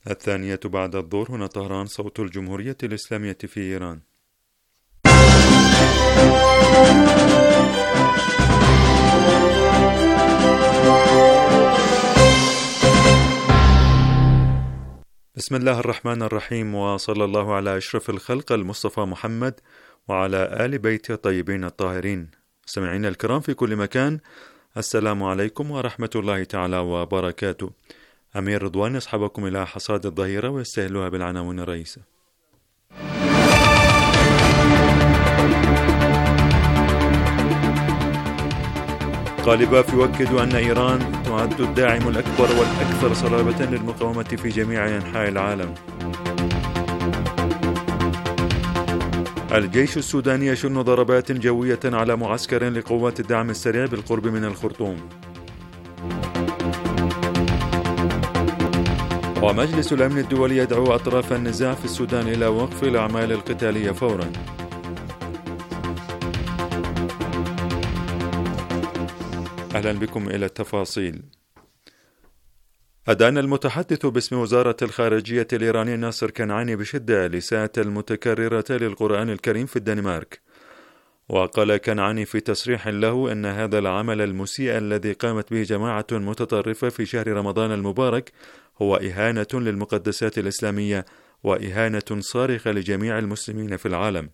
الثانية بعد الظهر. هنا طهران، صوت الجمهورية الإسلامية في إيران. بسم الله الرحمن الرحيم، وصلى الله على أشرف الخلق المصطفى محمد وعلى آل بيته الطيبين الطاهرين. سمعين الكرام في كل مكان، السلام عليكم ورحمة الله تعالى وبركاته. أمير رضوان يصحبكم إلى حصاد الظهيرة ويستهلها بالعناوين الرئيسة. قالباف يؤكد أن إيران تعد الداعم الأكبر والأكثر صلابة للمقاومة في جميع أنحاء العالم. الجيش السوداني يشن ضربات جوية على معسكر لقوات الدعم السريع بالقرب من الخرطوم. ومجلس الأمن الدولي يدعو أطراف النزاع في السودان إلى وقف الأعمال القتالية فورا. أهلا بكم إلى التفاصيل. أدان المتحدث باسم وزارة الخارجية الإيرانية ناصر كنعاني بشدة الإساءة المتكررة للقرآن الكريم في الدنمارك. وقال كنعاني في تصريح له أن هذا العمل المسيء الذي قامت به جماعة متطرفة في شهر رمضان المبارك هو إهانة للمقدسات الإسلامية وإهانة صارخة لجميع المسلمين في العالم.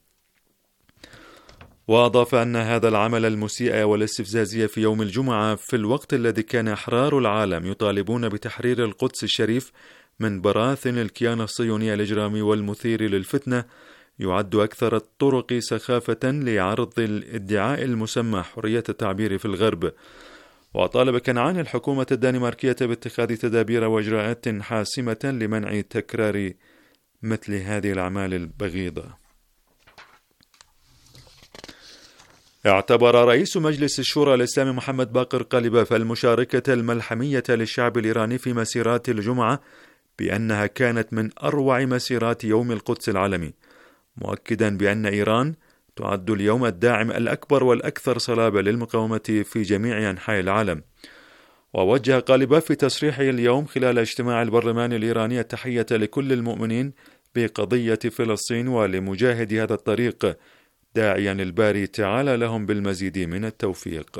وأضاف أن هذا العمل المسيء والاستفزازي في يوم الجمعة في الوقت الذي كان أحرار العالم يطالبون بتحرير القدس الشريف من براثن الكيان الصهيوني الإجرامي والمثير للفتنة يعد أكثر الطرق سخافة لعرض الادعاء المسمى حرية التعبير في الغرب. وطالب كنعان الحكومة الدنماركية باتخاذ تدابير وإجراءات حاسمة لمنع تكرار مثل هذه الأعمال البغيضة. اعتبر رئيس مجلس الشورى الإسلامي محمد باقر قالباف المشاركة الملحمية للشعب الإيراني في مسيرات الجمعة بأنها كانت من أروع مسيرات يوم القدس العالمي، مؤكدا بأن إيران تعد اليوم الداعم الأكبر والأكثر صلابة للمقاومة في جميع أنحاء العالم. ووجه قالباف في تصريحه اليوم خلال اجتماع البرلمان الإيراني التحية لكل المؤمنين بقضية فلسطين ولمجاهدي هذا الطريق، داعيا الباري تعالى لهم بالمزيد من التوفيق.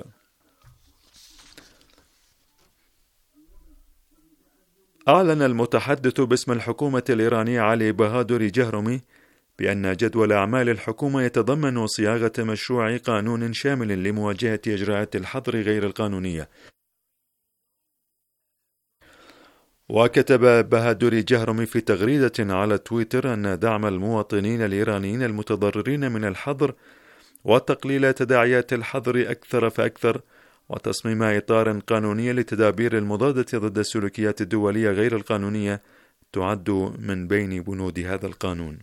أعلن المتحدث باسم الحكومة الإيرانية علي بهادر جهرمي بأن جدول أعمال الحكومة يتضمن صياغة مشروع قانون شامل لمواجهة إجراءات الحظر غير القانونية. وكتب بهادر جهرمي في تغريدة على تويتر أن دعم المواطنين الإيرانيين المتضررين من الحظر وتقليل تداعيات الحظر أكثر فأكثر وتصميم إطار قانوني لتدابير المضادة ضد السلوكيات الدولية غير القانونية تعد من بين بنود هذا القانون.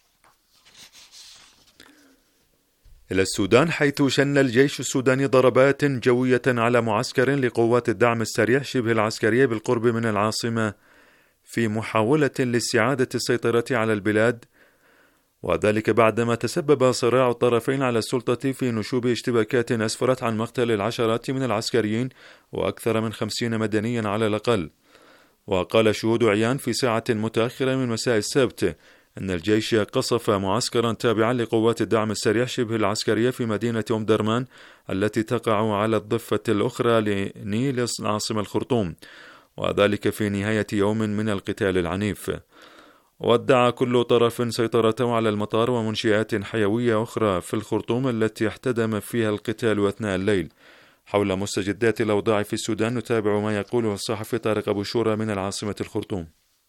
إلى السودان، حيث شن الجيش السوداني ضربات جوية على معسكر لقوات الدعم السريع شبه العسكرية بالقرب من العاصمة في محاولة لاستعادة السيطرة على البلاد، وذلك بعدما تسبب صراع الطرفين على السلطة في نشوب اشتباكات أسفرت عن مقتل العشرات من العسكريين وأكثر من 50 مدنيا على الأقل. وقال شهود عيان في ساعة متأخرة من مساء السبت أن الجيش قصف معسكرا تابعا لقوات الدعم السريع شبه العسكرية في مدينة أم درمان التي تقع على الضفة الأخرى لنيل عاصمة الخرطوم، وذلك في نهاية يوم من القتال العنيف. وادعى كل طرف سيطرته على المطار ومنشآت حيوية أخرى في الخرطوم التي احتدم فيها القتال أثناء الليل. حول مستجدات الأوضاع في السودان نتابع ما يقوله الصحفي طارق أبو شورى من العاصمة الخرطوم.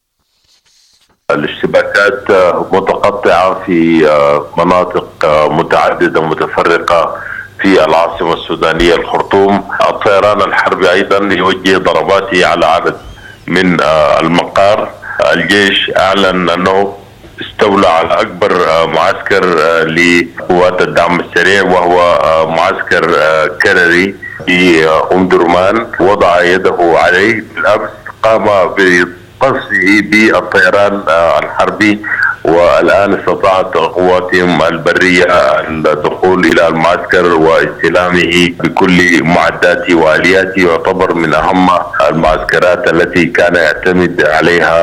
الاشتباكات متقطعة في مناطق متعددة متفرقة في العاصمة السودانية الخرطوم. الطيران الحربي أيضا يوجه ضرباته على عدد من المقار. الجيش أعلن أنه استولى على أكبر معسكر لقوات الدعم السريع وهو معسكر كرري في أم درمان، وضع يده عليه بالأمس. قام بقصفه بالطيران الحربي، والآن استطاعت قواتهم البرية الدخول إلى المعسكر واستلامه بكل معداته وآلياته. يعتبر من أهم المعسكرات التي كان يعتمد عليها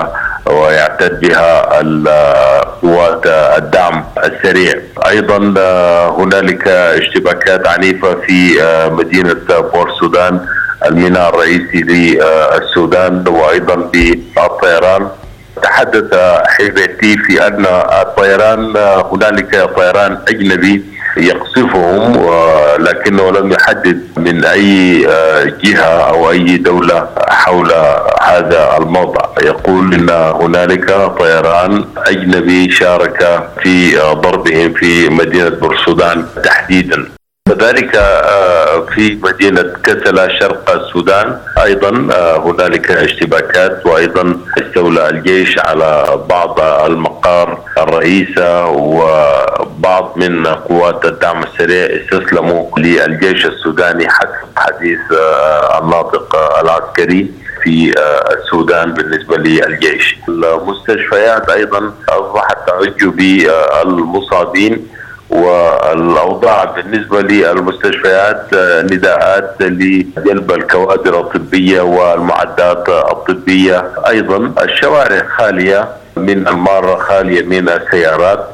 ويعتد بها قوات الدعم السريع. أيضا هنالك اشتباكات عنيفة في مدينة بور السودان، الميناء الرئيسي للسودان، وأيضا بالطيران. تحدث حيبتي في أن الطيران هنالك طيران أجنبي يقصفهم، ولكنه لم يحدد من أي جهة أو أي دولة حول هذا الموضع. يقول إن هنالك طيران أجنبي شارك في ضربهم في مدينة بور السودان تحديدا. كذلك في مدينة كسلا شرق السودان أيضا هنالك اشتباكات، وأيضا استولى الجيش على بعض المقار الرئيسة، وبعض من قوات الدعم السريع استسلموا للجيش السوداني حسب حديث الناطق العسكري في السودان بالنسبة للجيش. المستشفيات أيضا أصبحت تعج بالمصابين، والأوضاع بالنسبة للمستشفيات نداءات لجلب الكوادر الطبية والمعدات الطبية. أيضا الشوارع خالية من المارة، خالية من السيارات.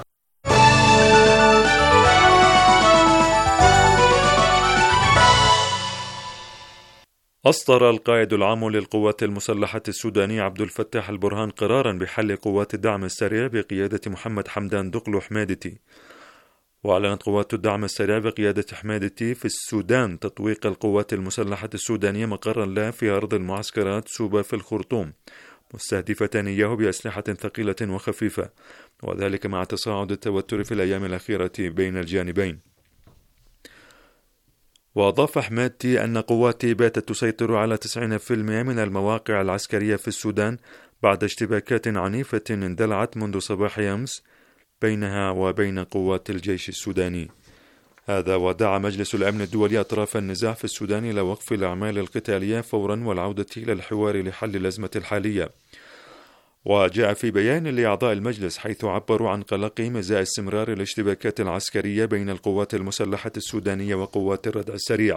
أصدر القائد العام للقوات المسلحة السودانية عبد الفتاح البرهان قرارا بحل قوات الدعم السريع بقيادة محمد حمدان دقلو حميدتي. وأعلنت قوات الدعم السريع بقيادة حميدتي في السودان تطويق القوات المسلحة السودانية مقرا له في أرض المعسكرات سوبا في الخرطوم، مستهدفة إياه بأسلحة ثقيلة وخفيفة، وذلك مع تصاعد التوتر في الأيام الأخيرة بين الجانبين. وأضاف حميدتي أن قواتي باتت تسيطر على 90% من المواقع العسكرية في السودان بعد اشتباكات عنيفة اندلعت منذ صباح أمس بينها وبين قوات الجيش السوداني. هذا ودعا مجلس الأمن الدولي أطراف النزاع في السودان إلى وقف الأعمال القتالية فورا والعودة إلى الحوار لحل الأزمة الحالية. وجاء في بيان لأعضاء المجلس حيث عبروا عن قلقهم إزاء استمرار الاشتباكات العسكرية بين القوات المسلحة السودانية وقوات الردع السريع.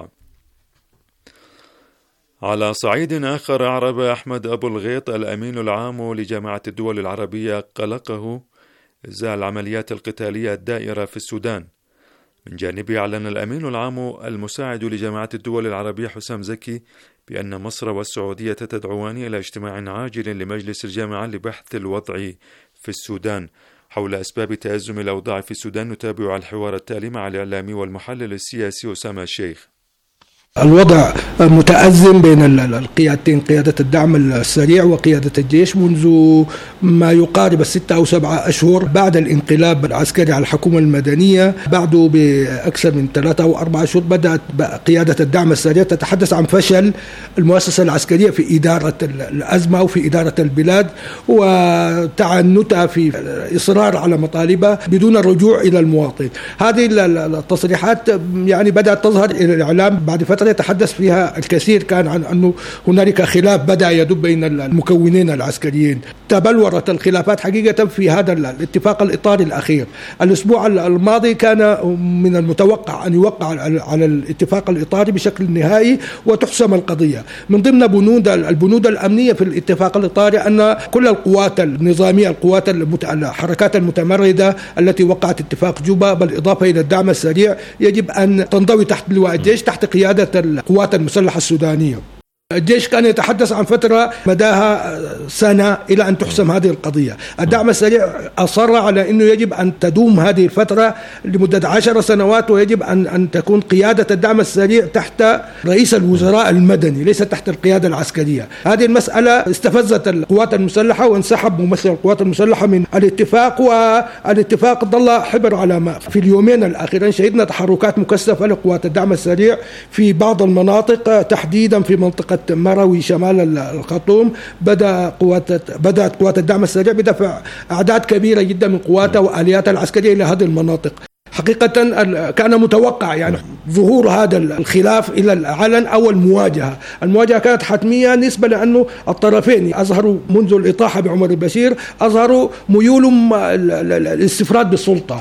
على صعيد آخر، أعرب أحمد أبو الغيط الأمين العام لجامعة الدول العربية قلقه إزاء العمليات القتالية الدائرة في السودان. من جانبه، أعلن الأمين العام المساعد لجامعة الدول العربية حسام زكي بأن مصر والسعودية تدعوان إلى اجتماع عاجل لمجلس الجامعة لبحث الوضع في السودان حول أسباب تأزم الأوضاع في السودان. نتابع الحوار التالي مع الإعلامي والمحلل السياسي أسامة الشيخ. الوضع متأزم بين القيادتين، قيادة الدعم السريع وقيادة الجيش، منذ ما يقارب 6 أو 7 أشهر بعد الانقلاب العسكري على الحكومة المدنية. بعده بأكثر من 3 أو 4 أشهر بدأت قيادة الدعم السريع تتحدث عن فشل المؤسسة العسكرية في إدارة الأزمة وفي إدارة البلاد، وتعنتها في الإصرار على مطالبها بدون الرجوع إلى المواطن. هذه التصريحات يعني بدأت تظهر إلى الإعلام بعد فترة يتحدث فيها الكثير كان عن أنه هنالك خلاف بدأ يدب بين المكونين العسكريين. تبلورت الخلافات حقيقة في هذا الاتفاق الإطاري الأخير. الأسبوع الماضي كان من المتوقع أن يوقع على الاتفاق الإطاري بشكل نهائي وتحسم القضية. من ضمن البنود الأمنية في الاتفاق الإطاري أن كل القوات النظامية، الحركات المتمردة التي وقعت اتفاق جوبا بالإضافة إلى الدعم السريع يجب أن تنضوي تحت لواء الجيش تحت قيادة القوات المسلحة السودانية. الجيش كان يتحدث عن فترة مداها سنة إلى أن تحسم هذه القضية. الدعم السريع أصر على أنه يجب أن تدوم هذه الفترة لمدة 10 سنوات، ويجب أن تكون قيادة الدعم السريع تحت رئيس الوزراء المدني ليس تحت القيادة العسكرية. هذه المسألة استفزت القوات المسلحة وانسحب ممثل القوات المسلحة من الاتفاق، والاتفاق ظل حبر على ماء. في اليومين الأخيرين شهدنا تحركات مكثفة لقوات الدعم السريع في بعض المناطق، تحديدا في منطقة مروي شمال الخرطوم. بدأت قوات الدعم السريع بدفع أعداد كبيرة جدا من قواتها وآلياتها العسكرية إلى هذه المناطق. حقيقة كان متوقع يعني ظهور هذا الخلاف إلى العلن أو المواجهة. المواجهة كانت حتمية نسبة لأنه الطرفين أظهروا منذ الإطاحة بعمر البشير أظهروا ميولهم الاستفراد بالسلطة.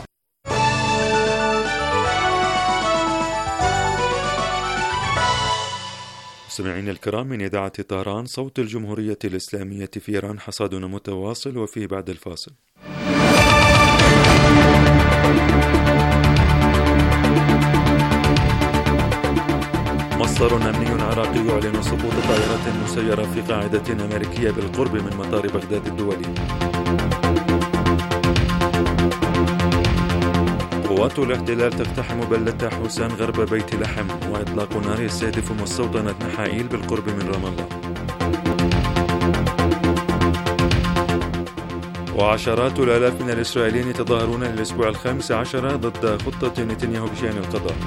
مستمعين الكرام، من إذاعة طهران صوت الجمهورية الإسلامية في إيران، حصادنا متواصل وفيه بعد الفاصل. مصدر أمني عراقي يعلن سقوط طائرة مسيرة في قاعدة أمريكية بالقرب من مطار بغداد الدولي. قوات الاحتلال تقتحم بلدة حسان غرب بيت لحم، وإطلاق نار يستهدف مستوطنة نحائيل بالقرب من رام الله. وعشرات الآلاف من الإسرائيليين يتظاهرون للأسبوع الخامس عشر ضد خطة نتنياهو بشأن القضاء.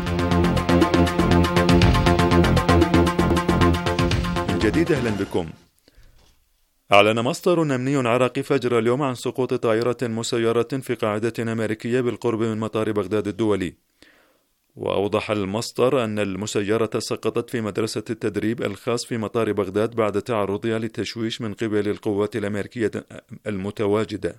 من جديد أهلا بكم. أعلن مصدر أمني عراقي فجر اليوم عن سقوط طائرة مسيرة في قاعدة أمريكية بالقرب من مطار بغداد الدولي. وأوضح المصدر أن المسيرة سقطت في مدرسة التدريب الخاص في مطار بغداد بعد تعرضها للتشويش من قبل القوات الأمريكية المتواجدة.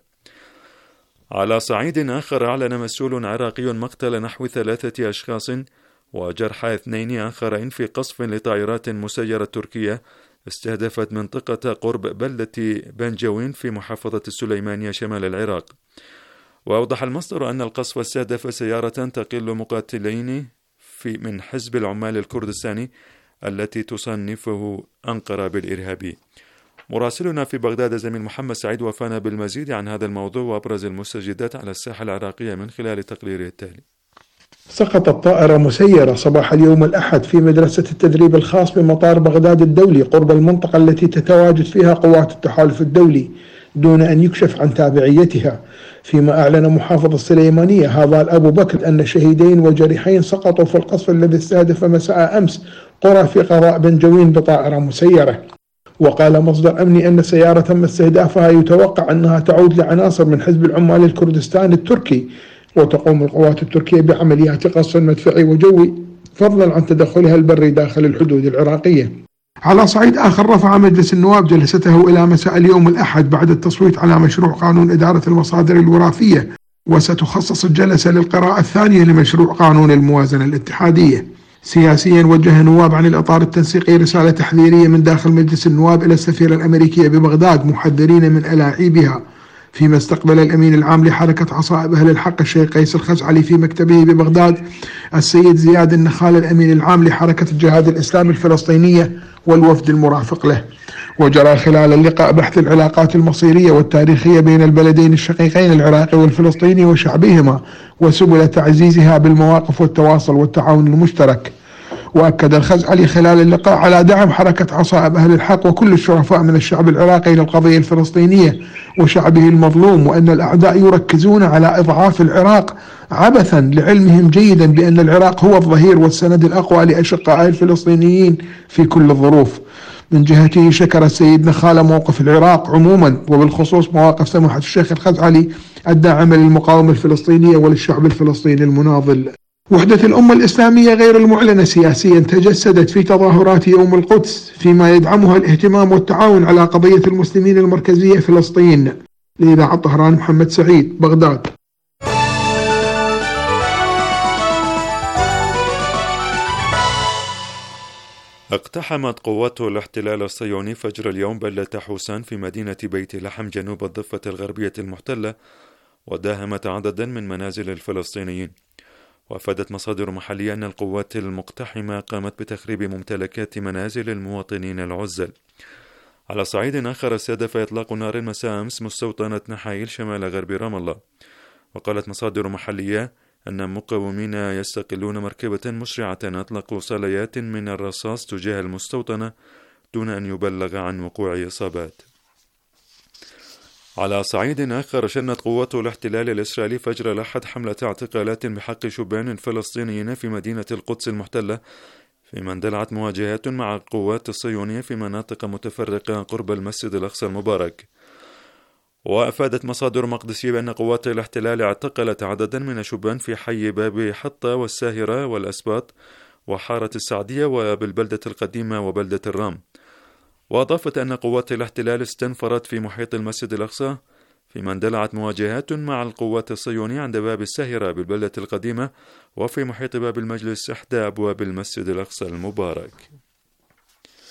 على صعيد آخر، أعلن مسؤول عراقي مقتل نحو 3 أشخاص وجرح 2 آخرين في قصف لطائرات مسيرة تركية استهدفت منطقة قرب بلدة بنجوين في محافظة السليمانية شمال العراق. وأوضح المصدر أن القصف استهدف سيارة تقل مقاتلين من حزب العمال الكردستاني التي تصنفه أنقرة بالإرهابي. مراسلنا في بغداد زميل محمد سعيد وفانا بالمزيد عن هذا الموضوع وأبرز المستجدات على الساحة العراقية من خلال تقريره التالي. سقطت طائرة مسيرة صباح اليوم الأحد في مدرسة التدريب الخاص بمطار بغداد الدولي قرب المنطقة التي تتواجد فيها قوات التحالف الدولي دون أن يكشف عن تابعيتها، فيما أعلن محافظ السليمانية هذا أبو بكر أن شهيدين وجريحين سقطوا في القصف الذي استهدف مساء أمس قرى في قضاء بنجوين بطائرة مسيرة. وقال مصدر أمني أن سيارة تم استهدافها يتوقع أنها تعود لعناصر من حزب العمال الكردستاني التركي، وتقوم القوات التركية بعمليات قصف مدفعي وجوي فضلا عن تدخلها البري داخل الحدود العراقية. على صعيد آخر، رفع مجلس النواب جلسته إلى مساء اليوم الأحد بعد التصويت على مشروع قانون إدارة المصادر الوراثية، وستخصص الجلسة للقراءة الثانية لمشروع قانون الموازنة الاتحادية. سياسيا، وجه النواب عن الإطار التنسيقي رسالة تحذيرية من داخل مجلس النواب إلى السفيرة الأمريكية ببغداد محذرين من ألاعيبها، فيما استقبل الأمين العام لحركة عصائب أهل الحق الشيخ قيس الخزعلي في مكتبه ببغداد السيد زياد النخال الأمين العام لحركة الجهاد الإسلامي الفلسطينية والوفد المرافق له. وجرى خلال اللقاء بحث العلاقات المصيرية والتاريخية بين البلدين الشقيقين العراقي والفلسطيني وشعبهما وسبل تعزيزها بالمواقف والتواصل والتعاون المشترك. وأكد الخزعلي خلال اللقاء على دعم حركة عصائب أهل الحق وكل الشرفاء من الشعب العراقي للقضية الفلسطينية وشعبه المظلوم، وأن الأعداء يركزون على إضعاف العراق عبثا لعلمهم جيدا بأن العراق هو الظهير والسند الأقوى لأشقائه الفلسطينيين في كل الظروف. من جهته شكر السيد نخال موقف العراق عموما وبالخصوص مواقف سماحة الشيخ الخزعلي الداعمة للمقاومة الفلسطينية وللشعب الفلسطيني المناضل. وحدة الأمة الإسلامية غير المعلنة سياسيا تجسدت في تظاهرات يوم القدس، فيما يدعمها الاهتمام والتعاون على قضية المسلمين المركزية فلسطين. لإذاعة طهران محمد سعيد، بغداد. اقتحمت قوات الاحتلال الصهيوني فجر اليوم بلدة حسان في مدينة بيت لحم جنوب الضفة الغربية المحتلة، وداهمت عددا من منازل الفلسطينيين. وأفادت مصادر محلية أن القوات المقتحمة قامت بتخريب ممتلكات منازل المواطنين العزل. على صعيد آخر، استهدف إطلاق نار مساء أمس مستوطنة نحائيل شمال غرب رام الله. وقالت مصادر محلية أن مقاومين يستقلون مركبة مسرعة أطلقوا صليات من الرصاص تجاه المستوطنة دون أن يبلغ عن وقوع إصابات. على صعيد آخر، شنت قوات الاحتلال الإسرائيلي فجر الأحد حملة اعتقالات بحق شبان فلسطينيين في مدينة القدس المحتلة، فيما اندلعت مواجهات مع القوات الصهيونية في مناطق متفرقة قرب المسجد الأقصى المبارك. وأفادت مصادر مقدسية بأن قوات الاحتلال اعتقلت عددا من الشبان في حي باب حطة والساهرة والأسباط وحارة السعدية وبالبلدة القديمة وبلدة الرام. وأضافت أن قوات الاحتلال استنفرت في محيط المسجد الأقصى، فيما اندلعت مواجهات مع القوات الصهيونية عند باب الساهرة بالبلدة القديمة وفي محيط باب المجلس إحدى أبواب المسجد الأقصى المبارك.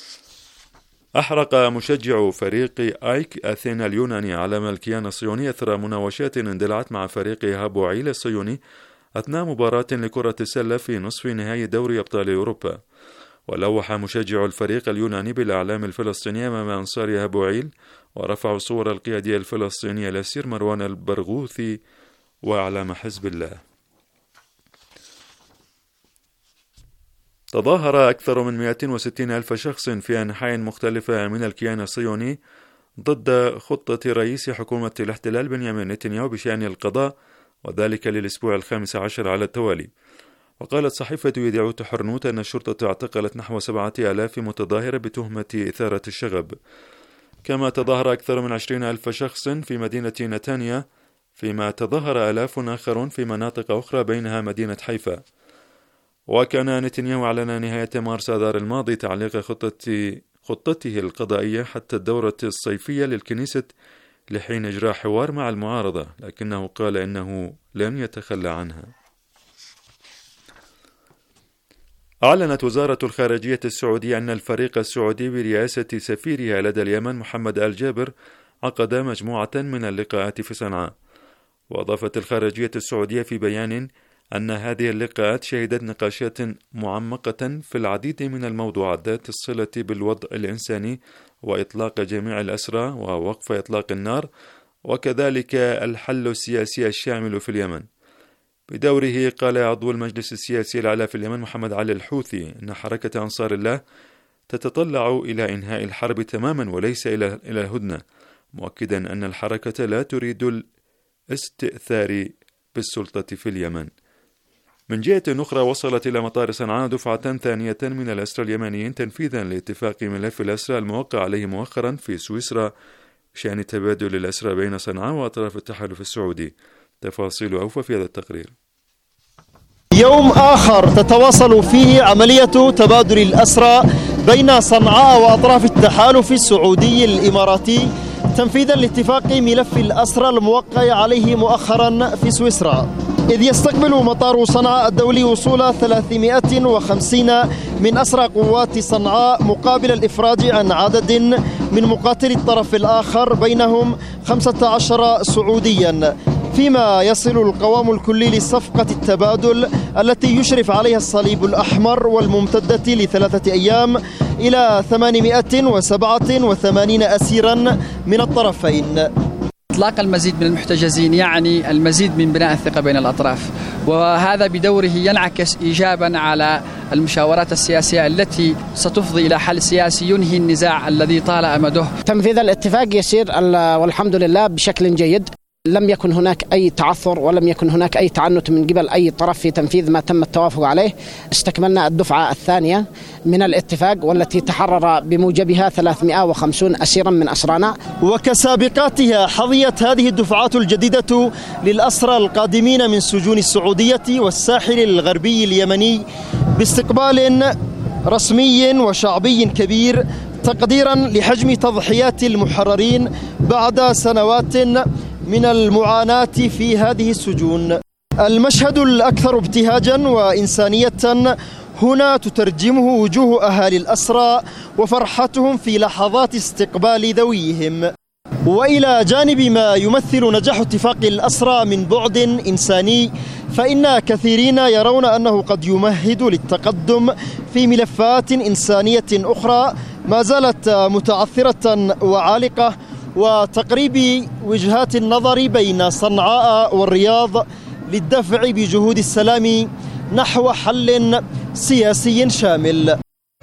أحرق مشجع فريق آيك أثينا اليوناني علم الكيان الصهيوني أثر مناوشات اندلعت مع فريق هابوعيل الصهيوني أثناء مباراة لكرة السلة في نصف نهائي دوري أبطال أوروبا. ولوح مشجع الفريق اليوناني بالأعلام الفلسطينية أمام أنصار هابوعيل، ورفعوا صور القيادي الفلسطيني الأسير مروان البرغوثي وأعلام حزب الله. تظاهر أكثر من 260 ألف شخص في أنحاء مختلفة من الكيان الصهيوني ضد خطة رئيس حكومة الاحتلال بنيامين نتنياهو بشأن القضاء، وذلك للأسبوع ال15 على التوالي. وقالت صحيفة يدعوت حرنوت أن الشرطة اعتقلت نحو 7000 متظاهر بتهمة إثارة الشغب. كما تظاهر أكثر من 20 ألف شخص في مدينة نتانيا، فيما تظاهر آلاف آخرون في مناطق أخرى بينها مدينة حيفا. وكان نتنياهو أعلن نهاية مارس آذار الماضي تعليق خطته القضائية حتى الدورة الصيفية للكنيسة لحين إجراء حوار مع المعارضة، لكنه قال إنه لن يتخلى عنها. أعلنت وزارة الخارجية السعودية أن الفريق السعودي برئاسة سفيرها لدى اليمن محمد آل جابر عقد مجموعة من اللقاءات في صنعاء. وأضافت الخارجية السعودية في بيان أن هذه اللقاءات شهدت نقاشات معمقة في العديد من الموضوعات ذات الصلة بالوضع الإنساني وإطلاق جميع الأسرى ووقف إطلاق النار، وكذلك الحل السياسي الشامل في اليمن. بدوره قال عضو المجلس السياسي الأعلى في اليمن محمد علي الحوثي أن حركة أنصار الله تتطلع إلى إنهاء الحرب تماما وليس إلى الهدنة، مؤكدا أن الحركة لا تريد الاستئثار بالسلطة في اليمن. من جهة أخرى، وصلت إلى مطار صنعاء دفعة ثانية من الأسرى اليمنيين تنفيذا لاتفاق ملف الأسرى الموقع عليه مؤخرا في سويسرا بشأن تبادل الأسرى بين صنعاء وأطراف التحالف السعودي. تفاصيل أوفى في هذا التقرير. يوم آخر تتواصل فيه عملية تبادل الأسرى بين صنعاء وأطراف التحالف السعودي الإماراتي تنفيذا لاتفاق ملف الأسرى الموقع عليه مؤخرا في سويسرا، إذ يستقبل مطار صنعاء الدولي وصول 350 من أسرى قوات صنعاء مقابل الإفراج عن عدد من مقاتلي الطرف الآخر بينهم 15 سعوديا، فيما يصل القوام الكلي لصفقة التبادل التي يشرف عليها الصليب الأحمر والممتدة ل3 أيام إلى 887 أسيرا من الطرفين. إطلاق المزيد من المحتجزين يعني المزيد من بناء الثقة بين الأطراف، وهذا بدوره ينعكس إيجابا على المشاورات السياسية التي ستفضي إلى حل سياسي ينهي النزاع الذي طال أمده. تنفيذ الاتفاق يسير والحمد لله بشكل جيد، لم يكن هناك أي تعثر ولم يكن هناك أي تعنت من قبل أي طرف في تنفيذ ما تم التوافق عليه. استكملنا الدفعة الثانية من الاتفاق والتي تحرر بموجبها 350 أسيرا من أسرانا. وكسابقاتها حظيت هذه الدفعات الجديدة للأسرى القادمين من سجون السعودية والساحل الغربي اليمني باستقبال رسمي وشعبي كبير، تقديرا لحجم تضحيات المحررين بعد سنوات من المعاناة في هذه السجون. المشهد الأكثر ابتهاجا وإنسانية هنا تترجمه وجوه أهالي الأسرى وفرحتهم في لحظات استقبال ذويهم. وإلى جانب ما يمثل نجاح اتفاق الأسرى من بعد إنساني، فإن كثيرين يرون أنه قد يمهد للتقدم في ملفات إنسانية أخرى ما زالت متعثرة وعالقة، وتقريب وجهات النظر بين صنعاء والرياض للدفع بجهود السلام نحو حل سياسي شامل.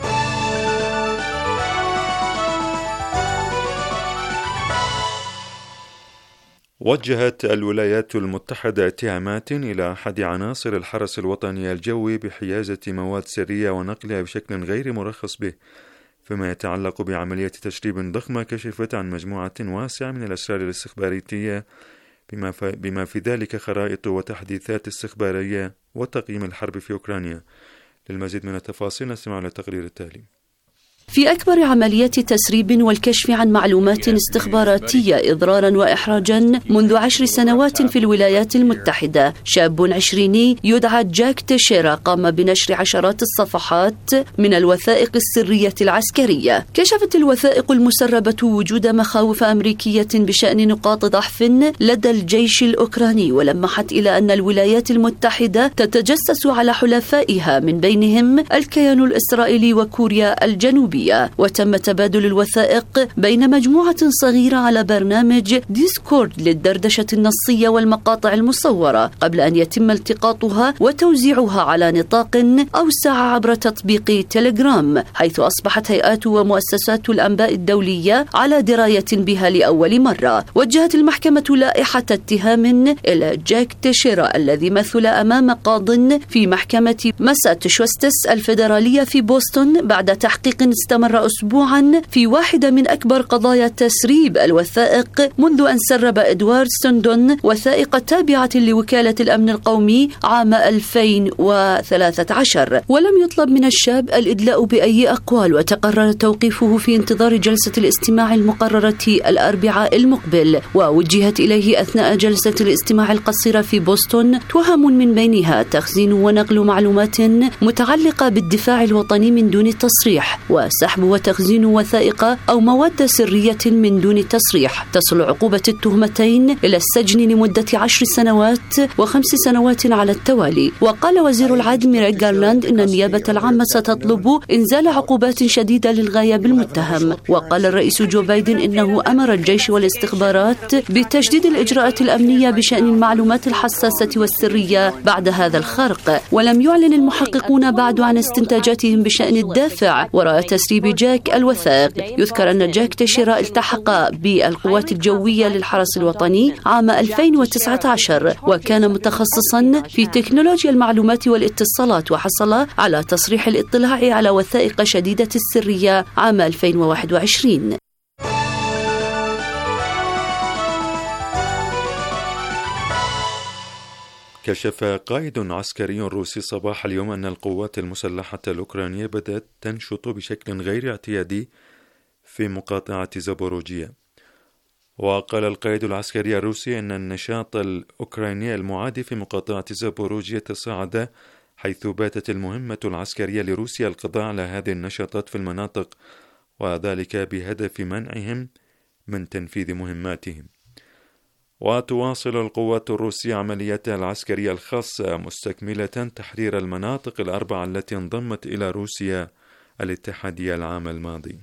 وجهت الولايات المتحدة اتهامات إلى أحد عناصر الحرس الوطني الجوي بحيازة مواد سرية ونقلها بشكل غير مرخص به، فيما يتعلق بعملية تشريب ضخمة كشفت عن مجموعة واسعة من الأسرار الاستخباراتية بما في ذلك خرائط وتحديثات استخبارية وتقييم الحرب في أوكرانيا. للمزيد من التفاصيل نستمع إلى التقرير التالي. في أكبر عمليات تسريب والكشف عن معلومات استخباراتية إضرارا وإحراجا منذ 10 سنوات في الولايات المتحدة، شاب عشريني يدعى جاك تيشيرا قام بنشر عشرات الصفحات من الوثائق السرية العسكرية. كشفت الوثائق المسربة وجود مخاوف أمريكية بشأن نقاط ضعف لدى الجيش الأوكراني، ولمحت إلى أن الولايات المتحدة تتجسس على حلفائها من بينهم الكيان الإسرائيلي وكوريا الجنوبية. وتم تبادل الوثائق بين مجموعة صغيرة على برنامج ديسكورد للدردشة النصية والمقاطع المصورة قبل أن يتم التقاطها وتوزيعها على نطاق أوسع عبر تطبيق تيليجرام، حيث أصبحت هيئات ومؤسسات الأنباء الدولية على دراية بها لأول مرة. وجهت المحكمة لائحة اتهام إلى جاك تيشيرا الذي مثل أمام قاض في محكمة ماساتشوستس الفيدرالية في بوسطن بعد تحقيق استمر أسبوعا في واحدة من أكبر قضايا تسريب الوثائق منذ أن سرب إدوارد سندون وثائق تابعة لوكالة الأمن القومي عام 2013. ولم يطلب من الشاب الإدلاء بأي أقوال، وتقرر توقيفه في انتظار جلسة الاستماع المقررة الأربعاء المقبل. ووجهت إليه أثناء جلسة الاستماع القصيرة في بوسطن تهم من بينها تخزين ونقل معلومات متعلقة بالدفاع الوطني من دون تصريح، وسحب وتخزين وثائق أو مواد سرية من دون تصريح. تصل عقوبة التهمتين إلى السجن لمدة 10 سنوات و5 سنوات على التوالي. وقال وزير العدل ميريك غارلاند إن النيابة العامة ستطلب إنزال عقوبات شديدة للغاية بالمتهم. وقال الرئيس جو بايدن إنه أمر الجيش والاستخبارات بتجديد الإجراءات الأمنية بشأن المعلومات الحساسة والسرية بعد هذا الخرق. ولم يعلن المحققون بعد عن استنتاجاتهم بشأن الدافع وراء تسريب جاك الوثائق. يذكر أن جاك تيشيرا التحق بالقوات الجوية للحرس الوطني عام 2019، وكان متخصصا في تكنولوجيا المعلومات والاتصالات، وحصل على تصريح الاطلاع على وثائق شديدة السرية عام 2021. كشف قائد عسكري روسي صباح اليوم أن القوات المسلحة الأوكرانية بدأت تنشط بشكل غير اعتيادي في مقاطعة زابوروجيا. وقال القائد العسكري الروسي أن النشاط الأوكراني المعادي في مقاطعة زابوروجيا تصاعد، حيث باتت المهمة العسكرية لروسيا القضاء على هذه النشاطات في المناطق، وذلك بهدف منعهم من تنفيذ مهماتهم. وتواصل القوات الروسية عملياتها العسكرية الخاصة مستكملة تحرير المناطق الأربعة التي انضمت إلى روسيا الاتحادية العام الماضي.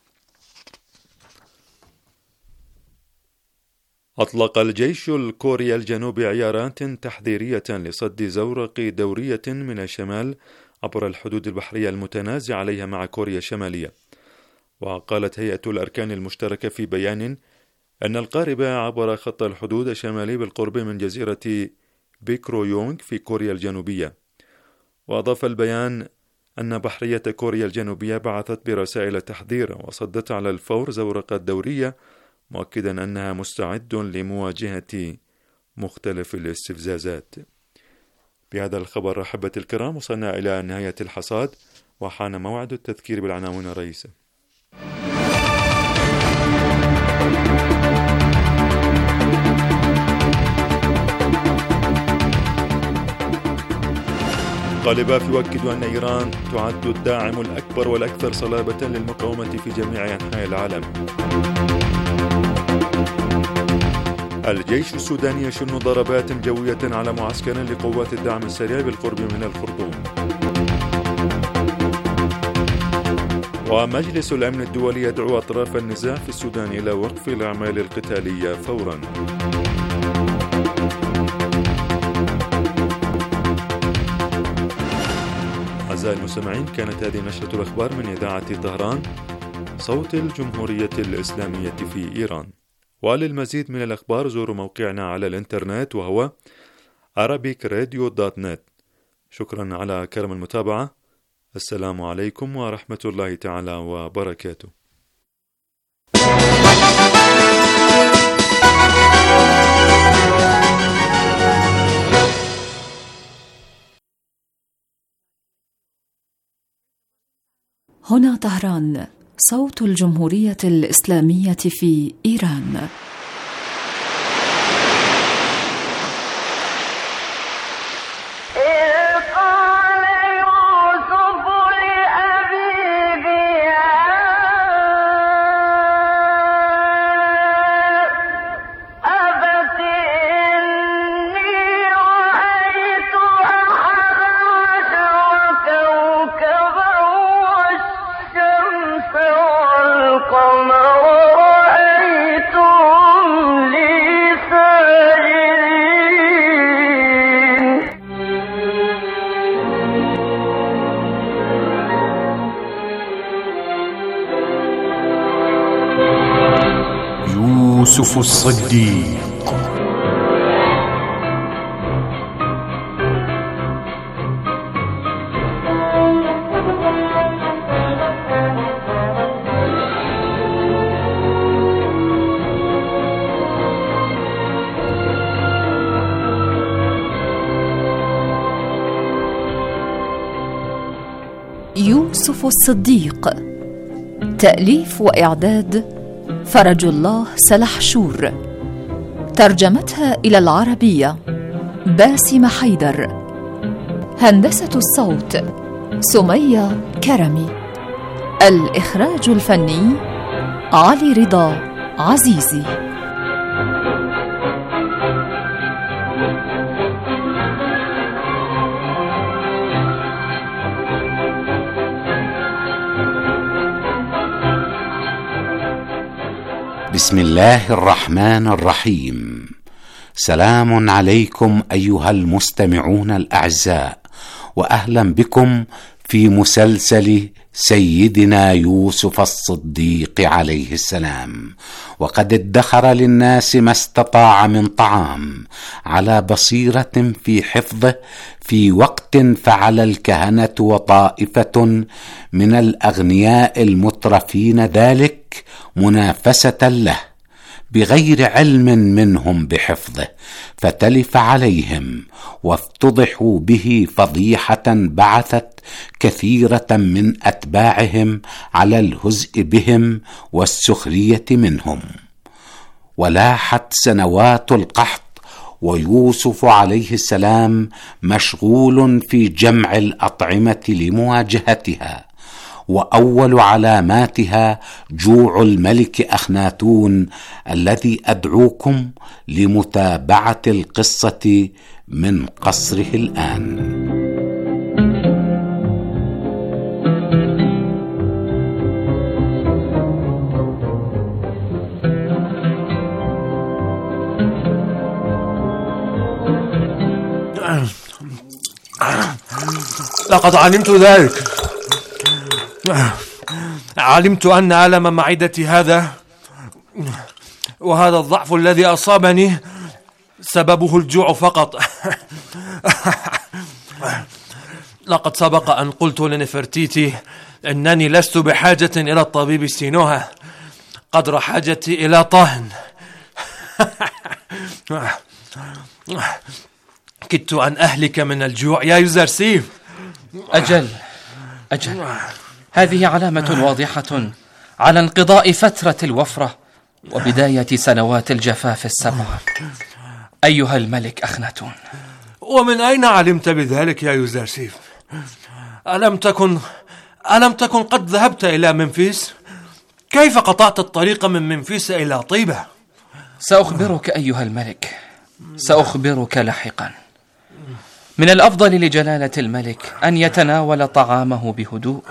أطلق الجيش الكوري الجنوبي عيارات تحذيرية لصد زورق دورية من الشمال عبر الحدود البحرية المتنازع عليها مع كوريا الشمالية. وقالت هيئة الأركان المشتركة في بيان أن القاربة عبر خط الحدود الشمالي بالقرب من جزيرة بيكرويونغ في كوريا الجنوبية. وأضاف البيان أن بحرية كوريا الجنوبية بعثت برسائل تحذير وصدت على الفور زورقات دورية، مؤكدا أنها مستعد لمواجهة مختلف الاستفزازات. بهذا الخبر أحبة الكرام وصلنا إلى نهاية الحصاد، وحان موعد التذكير بالعناوين الرئيسة. غالباف يؤكد أن إيران تعد الداعم الأكبر والأكثر صلابة للمقاومة في جميع أنحاء العالم. الجيش السوداني يشن ضربات جوية على معسكر لقوات الدعم السريع بالقرب من الخرطوم. ومجلس الأمن الدولي يدعو أطراف النزاع في السودان إلى وقف الأعمال القتالية فورا. أعزائي المستمعين، كانت هذه نشرة الأخبار من إذاعة طهران صوت الجمهورية الإسلامية في إيران. وللمزيد من الأخبار زوروا موقعنا على الإنترنت وهو arabicradio.net. شكرا على كرم المتابعة. السلام عليكم ورحمة الله تعالى وبركاته. هنا طهران، صوت الجمهورية الإسلامية في إيران. يوسف الصديق. يوسف الصديق، تأليف وإعداد فرج الله سلحشور، ترجمتها إلى العربية باسم حيدر، هندسة الصوت سمية كرمي، الإخراج الفني علي رضا عزيزي. بسم الله الرحمن الرحيم. سلام عليكم أيها المستمعون الأعزاء، وأهلا بكم في مسلسل سيدنا يوسف الصديق عليه السلام. وقد ادخر للناس ما استطاع من طعام على بصيرة في حفظه في وقت فعل الكهنة وطائفة من الأغنياء المترفين ذلك منافسة له بغير علم منهم بحفظه، فتلف عليهم وافتضحوا به فضيحة بعثت كثيرة من أتباعهم على الهزء بهم والسخرية منهم. ولاحت سنوات القحط ويوسف عليه السلام مشغول في جمع الأطعمة لمواجهتها، وأول علاماتها جوع الملك أخناتون الذي أدعوكم لمتابعة القصة من قصره الآن. لقد علمت ذلك، علمت أن ألم معدتي وهذا الضعف الذي أصابني سببه الجوع فقط. لقد سبق أن قلت لنفرتيتي أنني لست بحاجة إلى الطبيب سينوها قدر حاجتي إلى طهن. كدت أن أهلك من الجوع يا يوزرسيف. أجل، هذه علامة واضحة على انقضاء فترة الوفرة وبداية سنوات الجفاف السبعة أيها الملك أخناتون. ومن أين علمت بذلك يا يوزرسيف؟ ألم تكن قد ذهبت إلى منفيس؟ كيف قطعت الطريق من منفيس إلى طيبة؟ سأخبرك أيها الملك، سأخبرك لاحقا. من الأفضل لجلالة الملك أن يتناول طعامه بهدوء.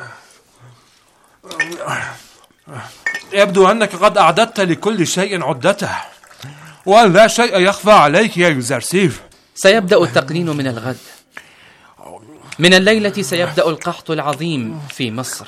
يبدو أنك قد أعددت لكل شيء عدته، ولا شيء يخفى عليك يا يوزرسيف. سيبدأ التقنين من الغد. من الليلة سيبدأ القحط العظيم في مصر.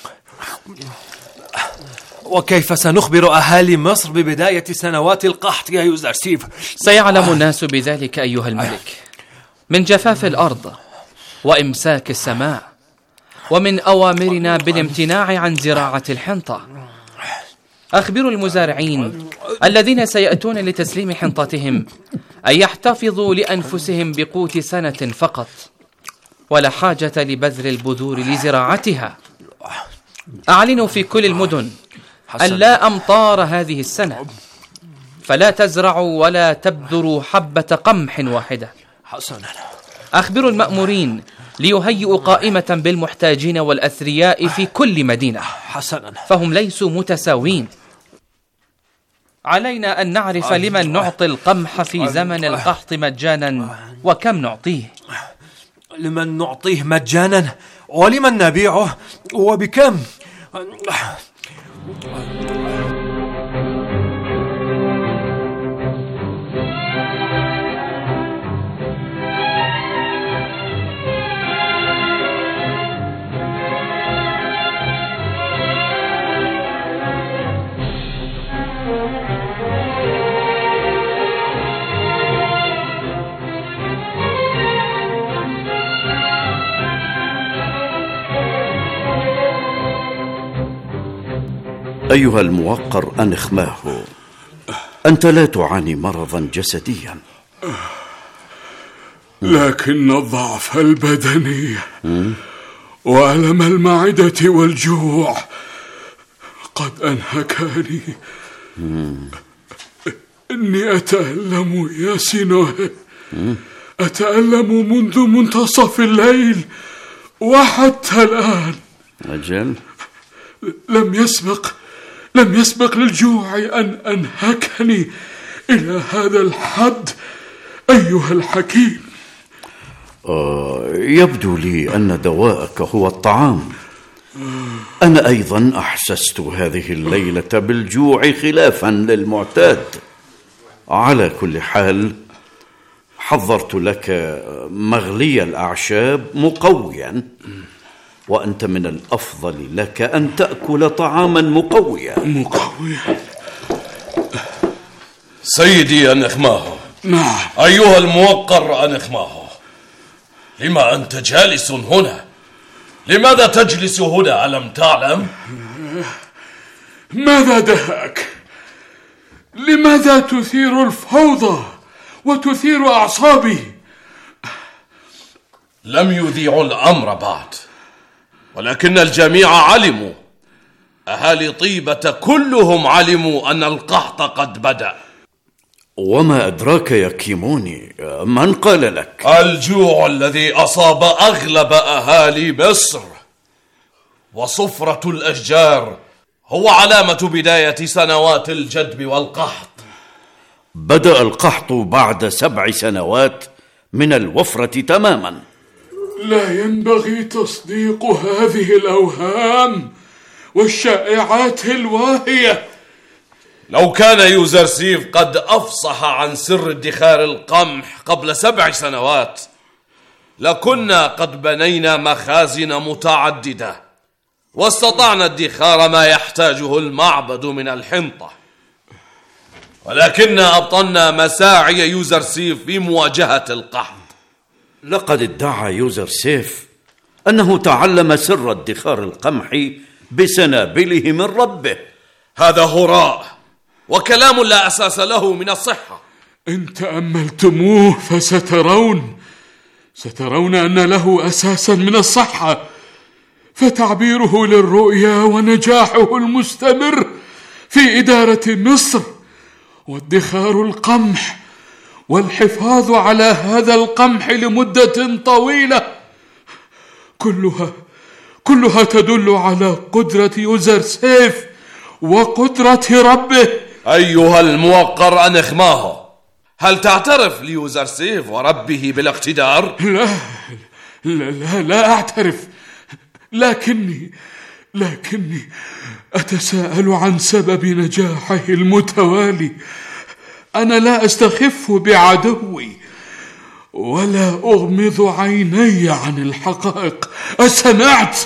وكيف سنخبر أهالي مصر ببداية سنوات القحط يا يوزرسيف؟ سيعلم الناس بذلك أيها الملك من جفاف الأرض وإمساك السماء، ومن أوامرنا بالامتناع عن زراعة الحنطة. أخبروا المزارعين الذين سيأتون لتسليم حنطتهم أن يحتفظوا لأنفسهم بقوت سنة فقط، ولا حاجة لبذر البذور لزراعتها. أعلنوا في كل المدن أن لا أمطار هذه السنة، فلا تزرعوا ولا تبذروا حبة قمح واحدة. أخبروا المأمورين ليهيئوا قائمة بالمحتاجين والأثرياء في كل مدينة، فهم ليسوا متساوين. علينا أن نعرف لمن نعطي القمح في زمن القحط مجانا وكم نعطيه. لمن نعطيه مجانا ولمن نبيعه وبكم؟ أيها الموقر أنخ ماهو، أنت لا تعاني مرضا جسديا، لكن الضعف البدني وألم المعدة والجوع قد أنهكاني. إني أتألم يا سينوه، أتألم منذ منتصف الليل وحتى الآن. أجل، لم يسبق للجوع أن أنهكني إلى هذا الحد أيها الحكيم. يبدو لي أن دواءك هو الطعام. أنا أيضا أحسست هذه الليلة بالجوع خلافا للمعتاد. على كل حال حضرت لك مغلي الأعشاب مقويا، وأنت من الأفضل لك أن تأكل طعاما مقويا. سيدي أنخماهو. نعم. أيها الموقر أنخماهو، لما أنت جالس هنا؟ لماذا تجلس هنا؟ ألم تعلم؟ ماذا دهاك؟ لماذا تثير الفوضى وتثير أعصابي؟ لم يذيعوا الأمر بعد، ولكن الجميع علموا. أهالي طيبة كلهم علموا أن القحط قد بدأ. وما أدراك يا كيموني؟ من قال لك؟ الجوع الذي أصاب أغلب أهالي مصر وصفرة الأشجار هو علامة بداية سنوات الجدب والقحط. بدأ القحط بعد 7 سنوات من الوفرة تماما. لا ينبغي تصديق هذه الأوهام والشائعات الواهية. لو كان يوزرسيف قد أفصح عن سر ادخار القمح قبل 7 سنوات لكنا قد بنينا مخازن متعددة واستطعنا ادخار ما يحتاجه المعبد من الحنطة، ولكننا أبطلنا مساعي يوزرسيف في مواجهة القحط. لقد ادعى يوزرسيف أنه تعلم سر ادخار القمح بسنابله من ربه. هذا هراء وكلام لا أساس له من الصحة. إن تأملتموه سترون أن له أساسا من الصحة، فتعبيره للرؤيا ونجاحه المستمر في إدارة مصر وادخار القمح والحفاظ على هذا القمح لمدة طويلة كلها تدل على قدرة يوزرسيف وقدرة ربه. أيها الموقر أنخماهو، هل تعترف ليوزرسيف وربه بالاقتدار؟ لا أعترف، لكني أتساءل عن سبب نجاحه المتوالي. أنا لا أستخف بعدوي ولا أغمض عيني عن الحقائق. أسمعت؟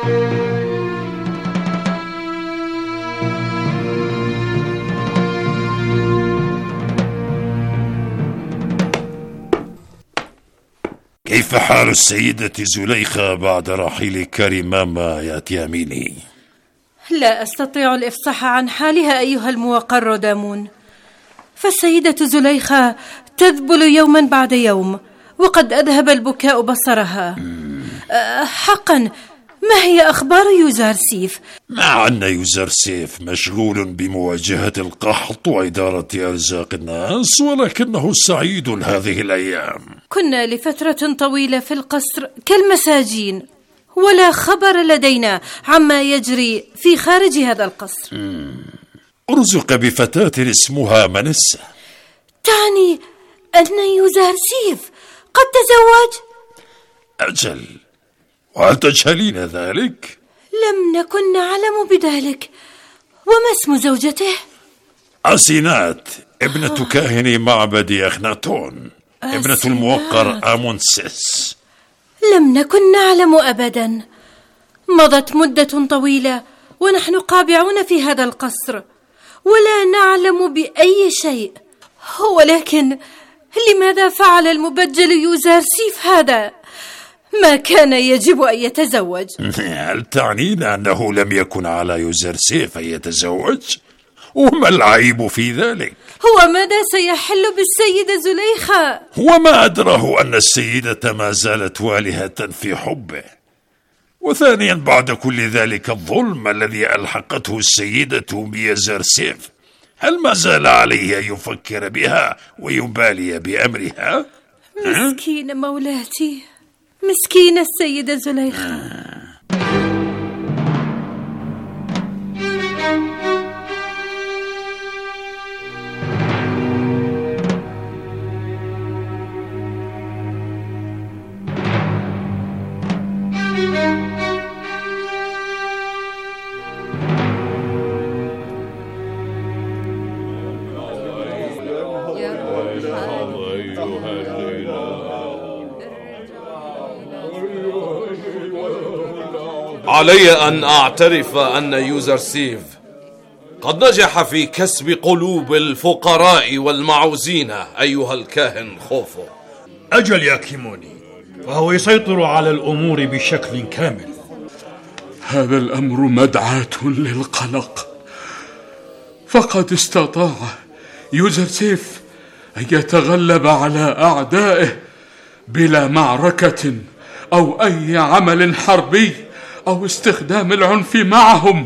كيف حال السيدة زليخة بعد رحيل كريماما يا تياميني؟ لا أستطيع الإفصاح عن حالها أيها الموقر رودامون، فالسيدة زليخة تذبل يوما بعد يوم وقد أذهب البكاء بصرها. حقا ما هي أخبار يوزرسيف؟ مع أن يوزرسيف مشغول بمواجهة القحط وإدارة أرزاق الناس، ولكنه سعيد هذه الأيام. كنا لفترة طويلة في القصر كالمساجين، ولا خبر لدينا عما يجري في خارج هذا القصر. أرزق بفتاة اسمها منسة. تعني أن يوزرسيف قد تزوج؟ أجل، وهل تجهلين ذلك؟ لم نكن نعلم بذلك. وما اسم زوجته؟ أسينات، ابنة كاهن معبد أخناتون، ابنة الموقر آمونسيس. لم نكن نعلم أبدا. مضت مدة طويلة ونحن قابعون في هذا القصر ولا نعلم بأي شيء. ولكن لماذا فعل المبجل يوزرسيف هذا؟ ما كان يجب أن يتزوج. هل تعنين أنه لم يكن على يوزرسيف أن يتزوج؟ وما العيب في ذلك؟ هو ماذا سيحل بالسيدة زليخة؟ وما أدره أن السيدة ما زالت والهة في حبه. وثانيا، بعد كل ذلك الظلم الذي ألحقته السيدة بيوزرسيف، هل ما زال عليه أن يفكر بها ويبالي بأمرها؟ مسكينة مولاتي، مسكينة السيدة زليخة. علي أن أعترف أن يوزرسيف قد نجح في كسب قلوب الفقراء والمعوزين أيها الكاهن خوفو. أجل يا كيموني، فهو يسيطر على الأمور بشكل كامل. هذا الأمر مدعاة للقلق، فقد استطاع يوزرسيف أن يتغلب على أعدائه بلا معركة أو أي عمل حربي أو استخدام العنف معهم.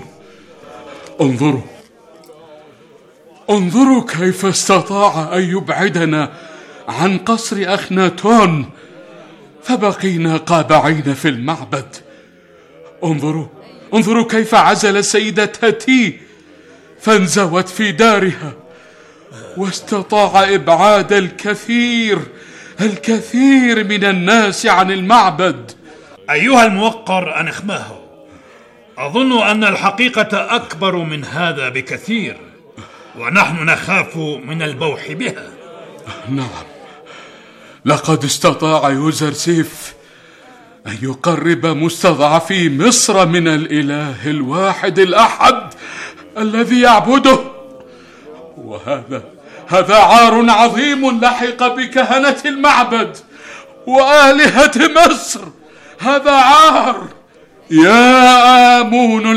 انظروا كيف استطاع أن يبعدنا عن قصر أخناتون فبقينا قابعين في المعبد. انظروا كيف عزل السيدة هاتي فانزوت في دارها، واستطاع إبعاد الكثير من الناس عن المعبد. أيها الموقر أنخماهو، أظن أن الحقيقة أكبر من هذا بكثير، ونحن نخاف من البوح بها. نعم، لقد استطاع يوزرسيف أن يقرب مستضعفي مصر من الإله الواحد الأحد الذي يعبده، وهذا عار عظيم لحق بكهنة المعبد وآلهة مصر. هذا عار. يا آمون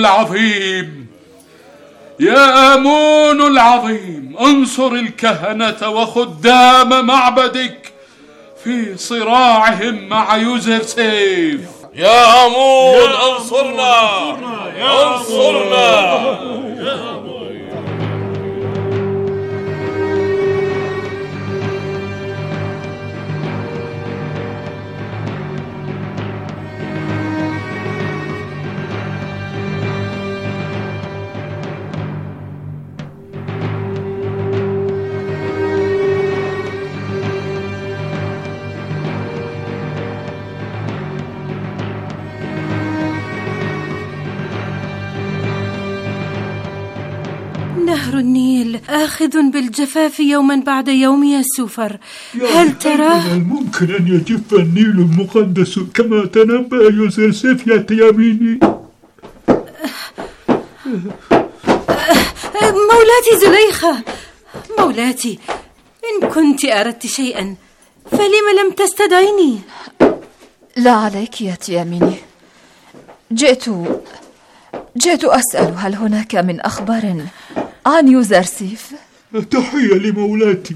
العظيم، انصر الكهنة وخدام معبدك في صراعهم مع يوزرسيف. يا آمون انصرنا. نهر النيل آخذ بالجفاف يوما بعد يوم يا سوفر. هل ترى؟ من الممكن أن يجف النيل المقدس كما تنبأ يوزرسيف يا تياميني؟ مولاتي زليخة، مولاتي، إن كنت أردت شيئا فلم لم تستدعيني؟ لا عليك يا تياميني، جئت أسأل هل هناك من أخبار عن يوزرسيف؟ تحية لمولاتي.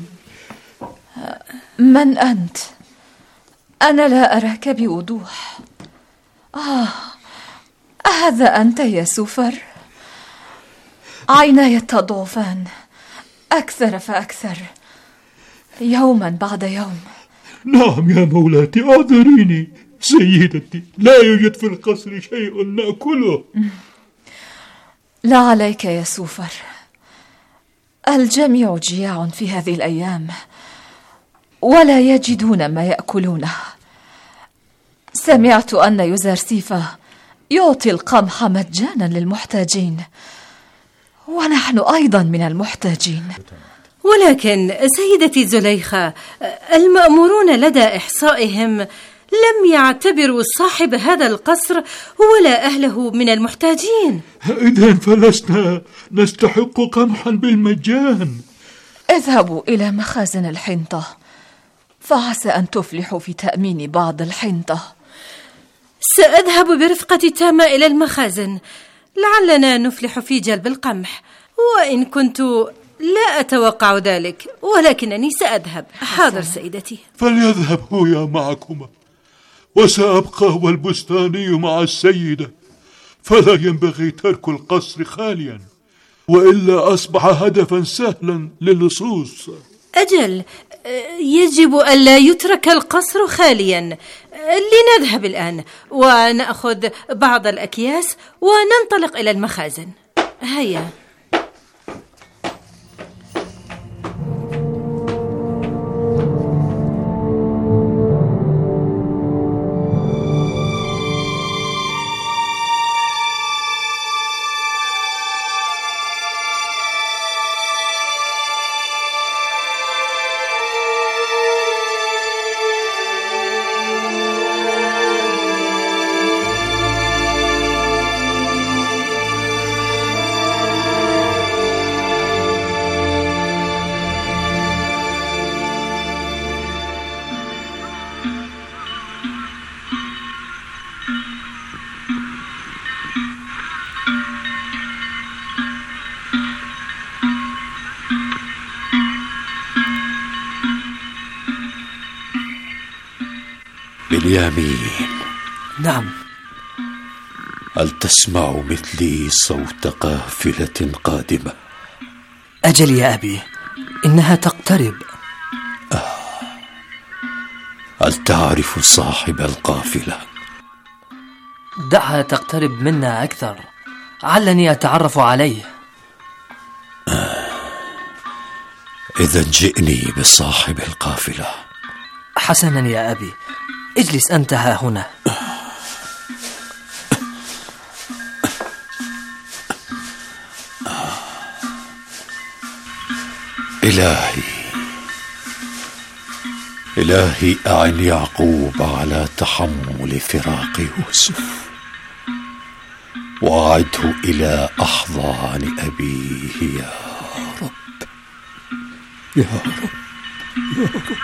من أنت؟ أنا لا أراك بوضوح. أهذا أنت يا سوفر؟ عيناي تضعفان أكثر فأكثر يوما بعد يوم. نعم يا مولاتي، أعذريني. سيدتي، لا يوجد في القصر شيء نأكله. لا عليك يا سوفر، الجميع جياع في هذه الأيام ولا يجدون ما يأكلونه. سمعت أن يوزرسيفا يعطي القمح مجانا للمحتاجين، ونحن أيضا من المحتاجين. ولكن سيدتي زليخة، المأمورون لدى إحصائهم لم يعتبروا صاحب هذا القصر ولا أهله من المحتاجين. إذن فلسنا نستحق قمحا بالمجان. اذهبوا إلى مخازن الحنطة، فعسى أن تفلحوا في تأمين بعض الحنطة. سأذهب برفقة تاما إلى المخازن، لعلنا نفلح في جلب القمح، وإن كنت لا أتوقع ذلك، ولكنني سأذهب. حاضر سيدتي. فليذهب هو معكما، وسأبقى والبستاني مع السيدة، فلا ينبغي ترك القصر خاليا، وإلا أصبح هدفا سهلا للصوص. أجل، يجب ألا يترك القصر خاليا. لنذهب الآن ونأخذ بعض الأكياس وننطلق إلى المخازن. هيا. بنيامين. نعم. هل تسمع مثلي صوت قافلة قادمة؟ أجل يا أبي، إنها تقترب. هل تعرف صاحب القافلة؟ دعها تقترب منا أكثر، علني أتعرف عليه. إذن جئني بصاحب القافلة. حسنا يا أبي، اجلس أنت ها هنا. إلهي أعن يعقوب على تحمل فراق يوسف، وأعده إلى أحضان أبيه يا رب يا رب يا رب.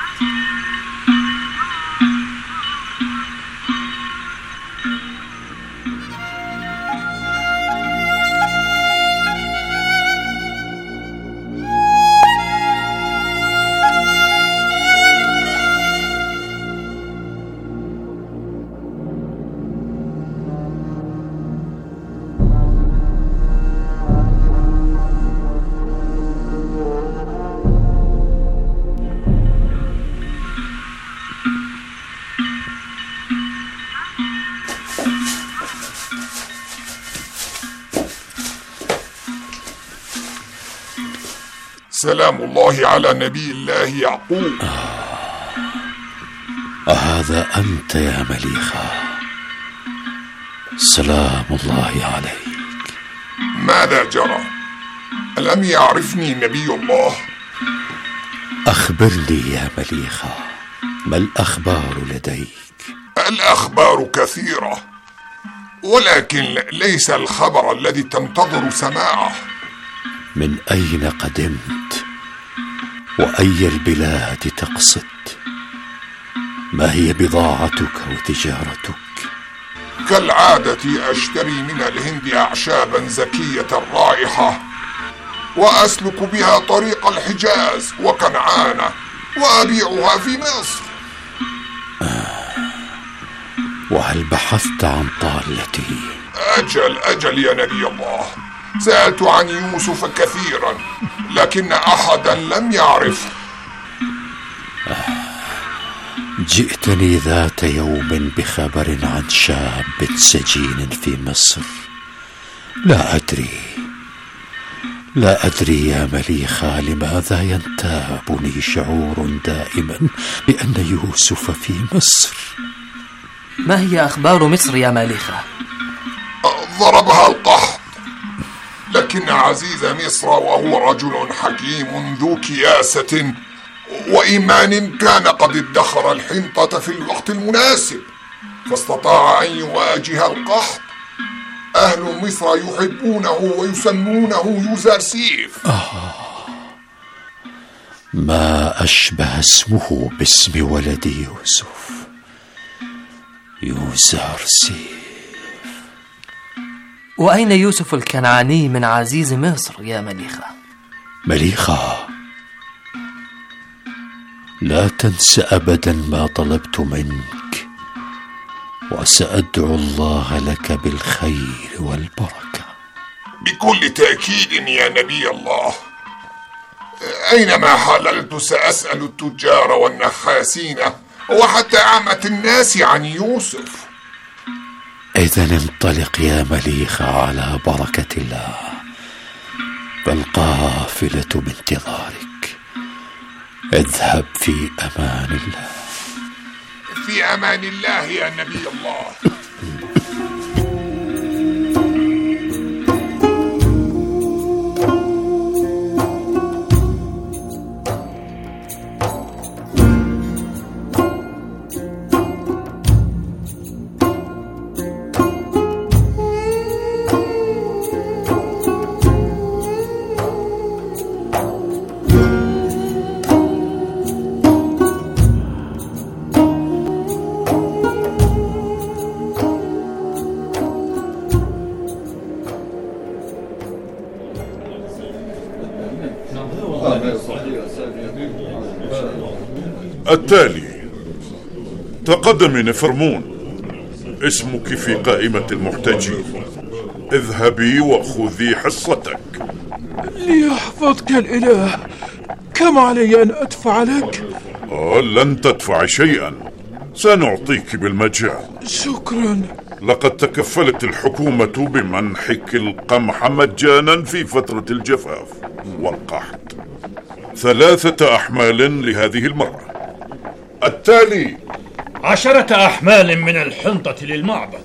سلام الله على نبي الله يعقوب. أهذا أنت يا مليخة؟ سلام الله عليك. ماذا جرى؟ ألم يعرفني نبي الله؟ أخبرني يا مليخة، ما الأخبار لديك؟ الأخبار كثيرة، ولكن ليس الخبر الذي تنتظر سماعه. من أين قدمت؟ وأي البلاد تقصد؟ ما هي بضاعتك وتجارتك؟ كالعادة أشتري من الهند أعشابا زكية الرائحة، وأسلك بها طريق الحجاز وكنعان، وأبيعها في مصر. وهل بحثت عن طالتي؟ أجل يا نبي الله، سألت عن يوسف كثيرا لكن أحدا لم يعرف. جئتني ذات يوم بخبر عن شاب سجين في مصر. لا أدري يا مليخة لماذا ينتابني شعور دائما بأن يوسف في مصر. ما هي أخبار مصر يا مليخة؟ ضربها القحط، لكن عزيز مصر وهو رجل حكيم ذو كياسة وإيمان كان قد ادخر الحنطة في الوقت المناسب فاستطاع أن يواجه القحط. أهل مصر يحبونه ويسمونه يوزرسيف. ما أشبه اسمه باسم ولد يوسف، يوزرسيف. وأين يوسف الكنعاني من عزيز مصر يا مليخة، لا تنس أبدا ما طلبت منك، وسأدعو الله لك بالخير والبركة. بكل تأكيد يا نبي الله، أينما حللت سأسأل التجار والنخاسين وحتى عامة الناس عن يوسف. إذن انطلق يا مليخة على بركة الله، فالقافلة بانتظارك. اذهب في أمان الله. في أمان الله يا نبي الله. التالي تقدمي نفرمون، اسمك في قائمة المحتاجين. اذهبي وخذي حصتك. ليحفظك الإله، كم علي أن أدفع لك؟ لن تدفع شيئا، سنعطيك بالمجان. شكرا. لقد تكفلت الحكومة بمنحك القمح مجانا في فترة الجفاف والقحط، 3 أحمال لهذه المرة. التالي 10 أحمال من الحنطة للمعبد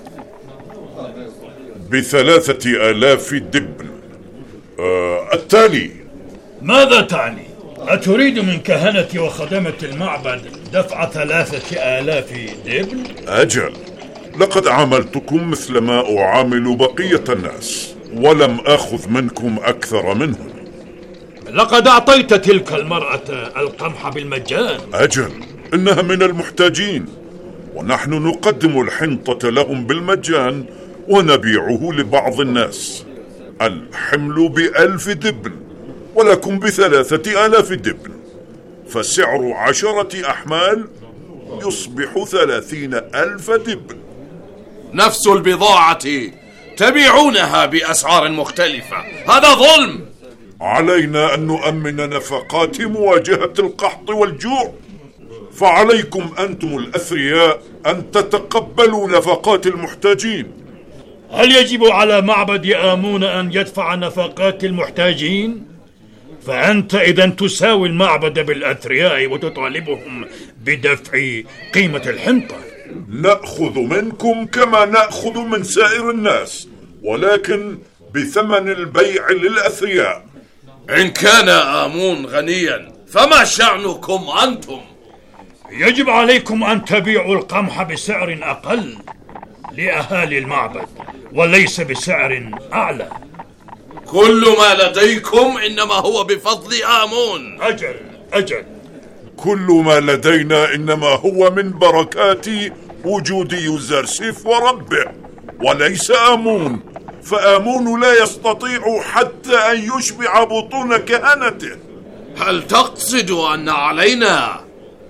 ب3,000 دبن. التالي ماذا تعني؟ أتريد من كهنة وخدمة المعبد دفع 3,000 دبن؟ أجل، لقد عاملتكم مثل ما أعامل بقية الناس، ولم أخذ منكم أكثر منهم. لقد أعطيت تلك المرأة القمح بالمجان. أجل، إنها من المحتاجين، ونحن نقدم الحنطة لهم بالمجان ونبيعه لبعض الناس. الحمل ب1,000 دبن ولكم ب3,000 دبن، فسعر 10 أحمال يصبح 30,000 دبن. نفس البضاعة تبيعونها بأسعار مختلفة، هذا ظلم. علينا أن نؤمن نفقات مواجهة القحط والجوع، فعليكم أنتم الأثرياء أن تتقبلوا نفقات المحتاجين. هل يجب على معبد آمون أن يدفع نفقات المحتاجين؟ فأنت إذن تساوي المعبد بالأثرياء وتطالبهم بدفع قيمة الحنطة. نأخذ منكم كما نأخذ من سائر الناس، ولكن بثمن البيع للأثرياء. إن كان آمون غنيا فما شأنكم أنتم؟ يجب عليكم أن تبيعوا القمح بسعر أقل لأهالي المعبد وليس بسعر أعلى. كل ما لديكم إنما هو بفضل آمون. أجل كل ما لدينا إنما هو من بركات وجود يوزرسيف وربه، وليس آمون، فآمون لا يستطيع حتى أن يشبع بطون كهنته. هل تقصد أن علينا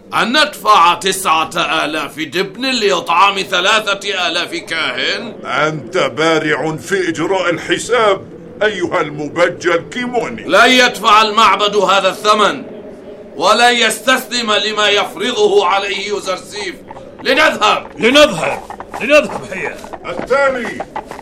أن ندفع 9,000 دبن لإطعام 3,000 كاهن؟ أنت بارع في إجراء الحساب أيها المبجل كيموني. لن يدفع المعبد هذا الثمن، ولن يستسلم لما يفرضه عليه يوزرسيف. لنذهب هيا. الثاني.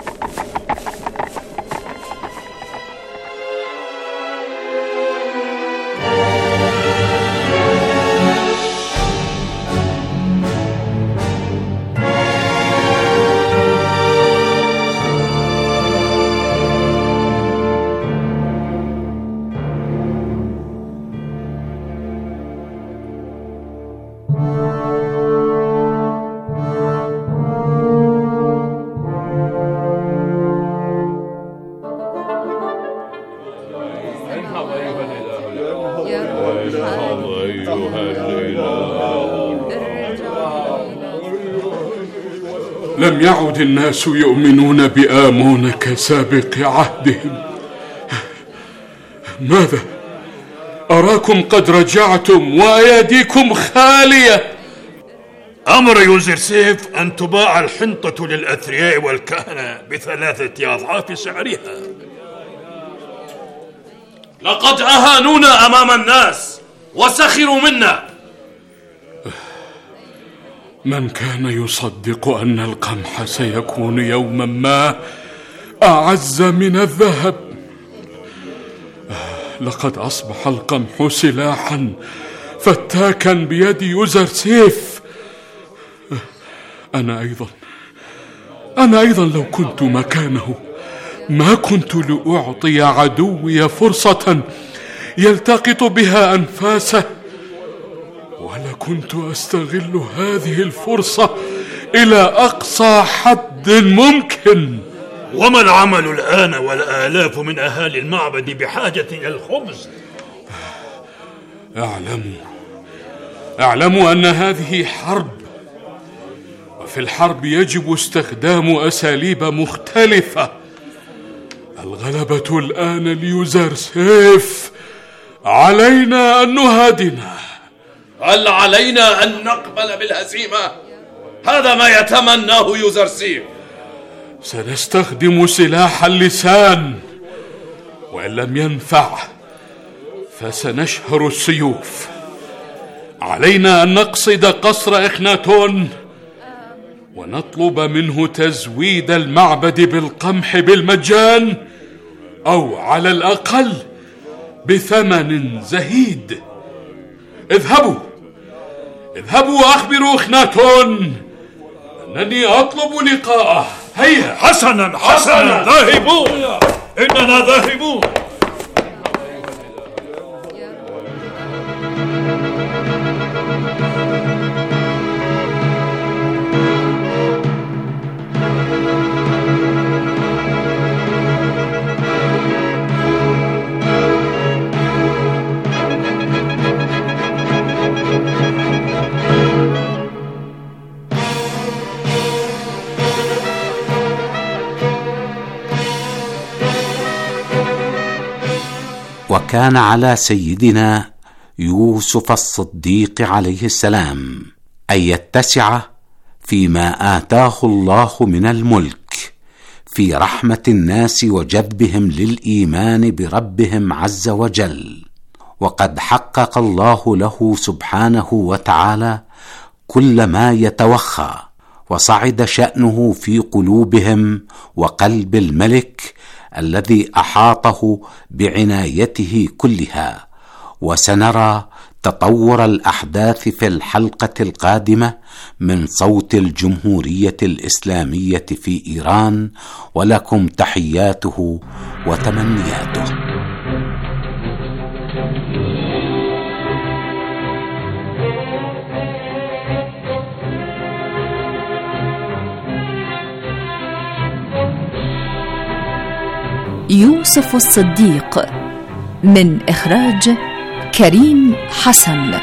لم يعد الناس يؤمنون بآمون كسابق عهدهم. ماذا؟ أراكم قد رجعتم وأيديكم خالية. أمر يوزرسيف أن تباع الحنطة للأثرياء والكهنة ب3 أضعاف سعرها. لقد أهانونا أمام الناس وسخروا منا. من كان يصدق أن القمح سيكون يوما ما أعز من الذهب. لقد أصبح القمح سلاحا فتاكا بيد يوزرسيف. أنا أيضا لو كنت مكانه ما كنت لأعطي عدوي فرصة يلتقط بها أنفاسه، ولا كنت أستغل هذه الفرصة إلى أقصى حد ممكن. وما العمل الآن والآلاف من أهالي المعبد بحاجة إلى الخبز؟ اعلموا أن هذه حرب، وفي الحرب يجب استخدام أساليب مختلفة. الغلبة الآن ليوزرسيف، علينا أن نهادنه. هل علينا أن نقبل بالهزيمة؟ هذا ما يتمناه يوزرسيف. سنستخدم سلاح اللسان، وإن لم ينفع فسنشهر السيوف. علينا أن نقصد قصر إخناتون ونطلب منه تزويد المعبد بالقمح بالمجان، أو على الأقل بثمن زهيد. اذهبوا وأخبروا إخناتون أنني أطلب لقاءه. هيا. حسنا ذاهبون، إننا ذاهبون. وكان على سيدنا يوسف الصديق عليه السلام أن يتسع فيما آتاه الله من الملك في رحمة الناس وجذبهم للإيمان بربهم عز وجل. وقد حقق الله له سبحانه وتعالى كل ما يتوخى، وصعد شأنه في قلوبهم وقلب الملك الذي أحاطه بعنايته كلها. وسنرى تطور الأحداث في الحلقة القادمة من صوت الجمهورية الإسلامية في إيران، ولكم تحياته وتمنياته. يوسف الصديق، من إخراج كريم حسن.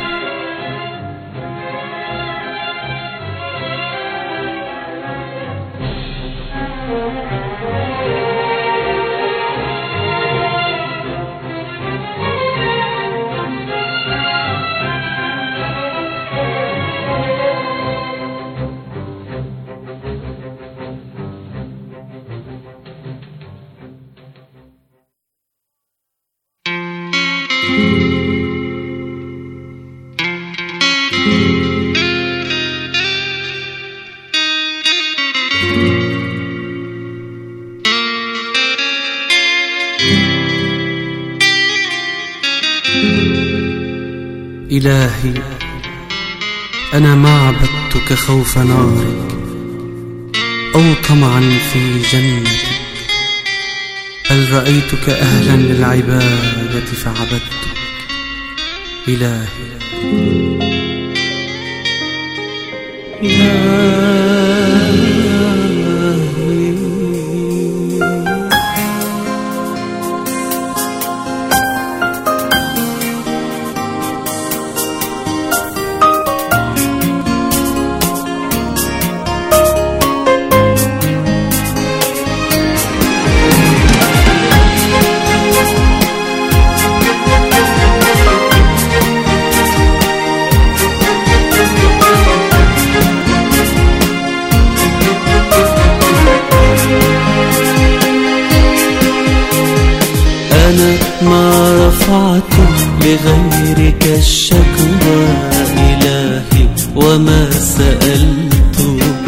إلهي أنا ما عبدتك خوف نارك أو طمعا في جنتك، بل رأيتك أهلا للعبادة فعبدتك. إلهي ما رفعت لغيرك الشكوى إلهي، وما سألت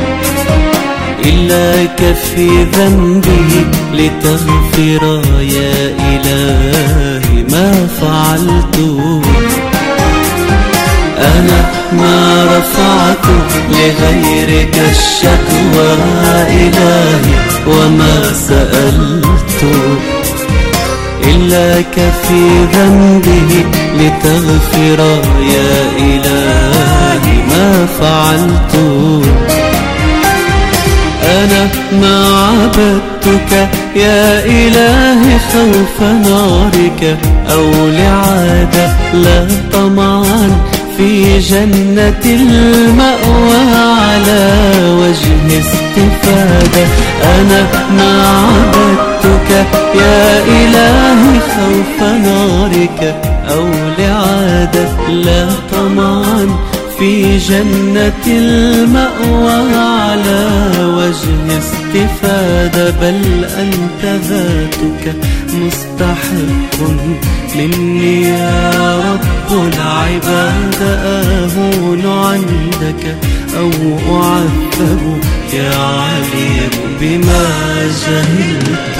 إلاك في ذنبي لتغفر يا إلهي ما فعلت. أنا ما رفعت لغيرك الشكوى إلهي، وما سألت إلاك في ذنبه لتغفر يا إلهي ما فعلت. أنا ما عبدتك يا إلهي خوف نارك أو لعادة، لا طمعا في جنة المأوى على وجه استفادة. أنا ما عبدتك يا إلهي خوف نارك أو لعادة، لا طمعا في جنة المأوى على وجه استفادة، بل أنت ذاتك مستحق مني يا رب العباد. أهون عندك أو أعذب يا عليم بما جهلت.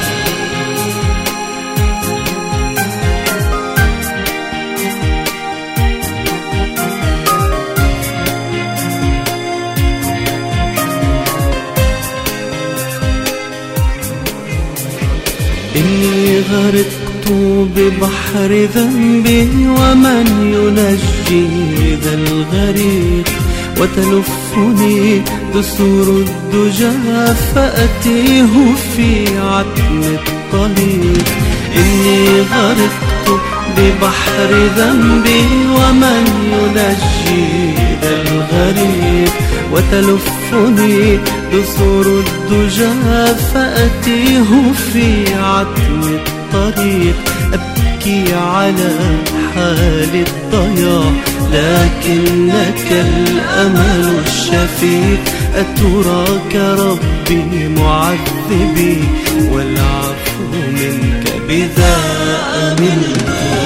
إني غرقت ببحر ذنبي، ومن ينجي ذا الغريق؟ وتلفني دسور الدجى فأتيه في عتم الطريق. إني غرقت ببحر ذنبي، ومن ينجي ذا الغريق؟ وتلفني دسور الدجى فأتيه في عتم الطريق. أبكي على حال الضياع، لكنك الأمل الشفيق. أتراك ربي معذبي، والعفو منك بذا أمنت.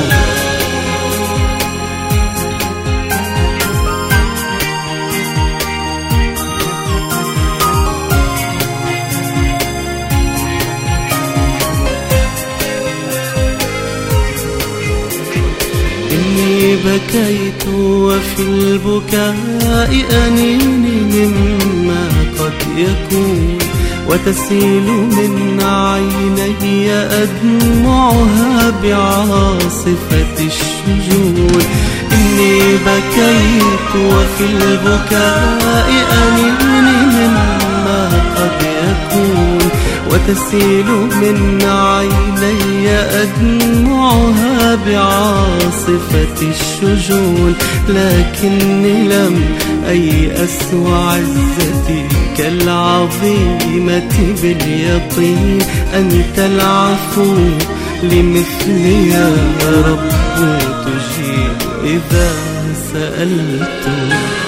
بكيت وفي البكاء أنيني مما قد يكون، وتسيل من عيني أدمعها بعاصفة الشجون. إني بكيت وفي البكاء أنيني مما قد يكون، وتسيل من عيني أدمعها بعاصفة الشجون. لكني لم أيأس وعزتي كالعظيمة باليقين. أنت العفو لمثلي يا رب، تجيب إذا سألت.